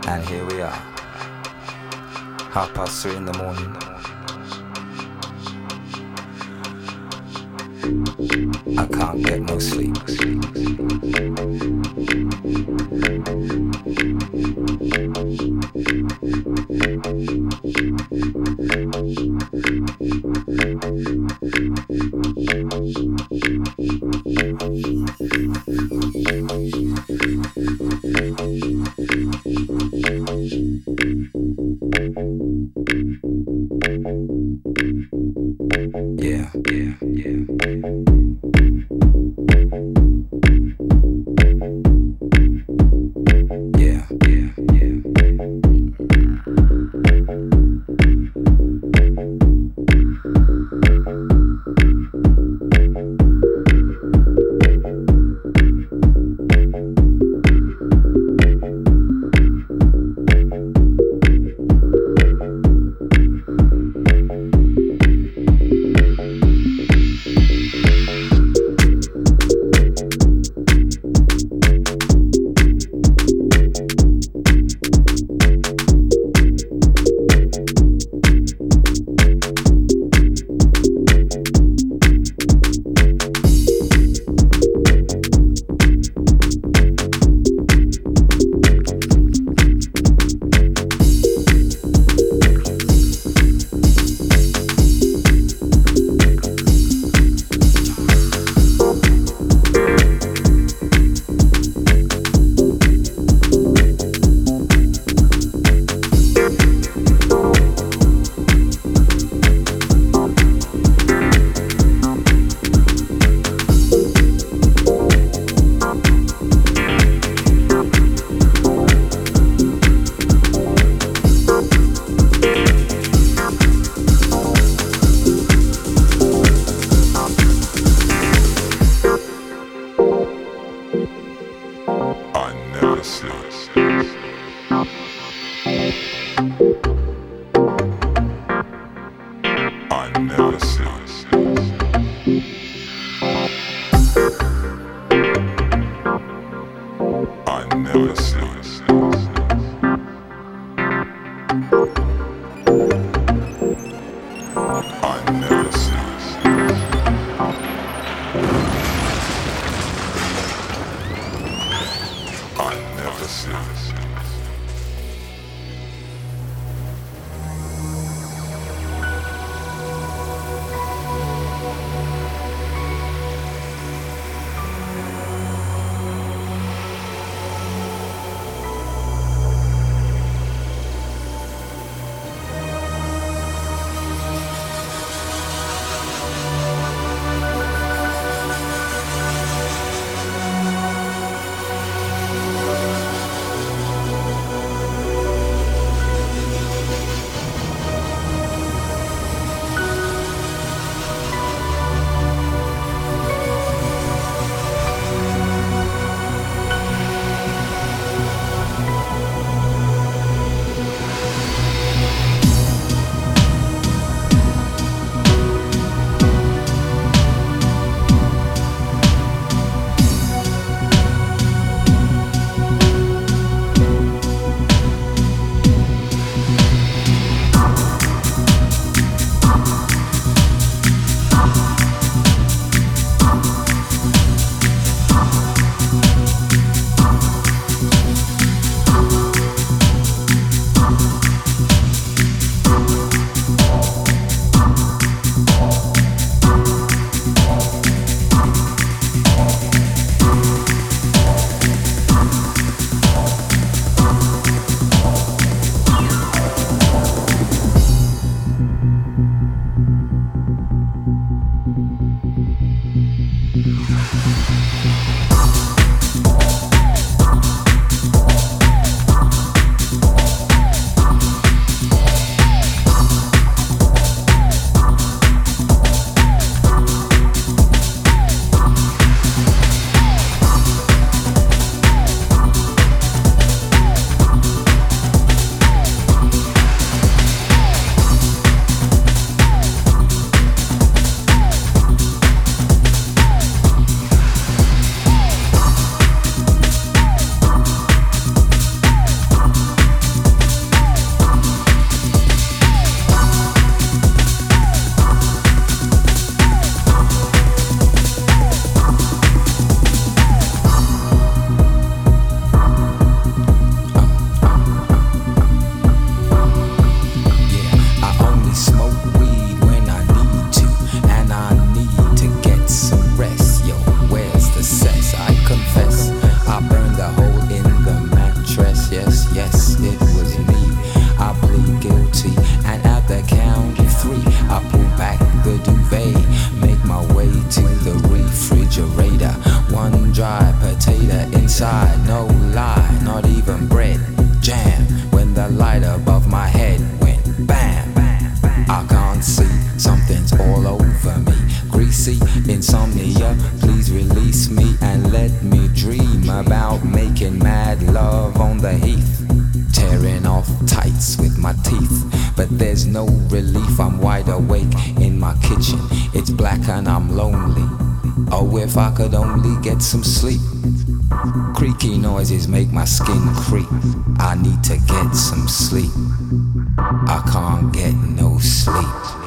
And here we are, 3:30 in the morning. I can't get no sleep. Yeah, yeah, yeah. Yeah, yeah, yeah. the light above my head went bam. I can't see, something's all over me. Greasy insomnia, please release me and let me dream about making mad love on the heath. Tearing off tights with my teeth, but there's no relief. I'm wide awake in my kitchen, it's black and I'm lonely. Oh, if I could only get some sleep. Creaky noises make my skin creep. I need to get some sleep. I can't get no sleep.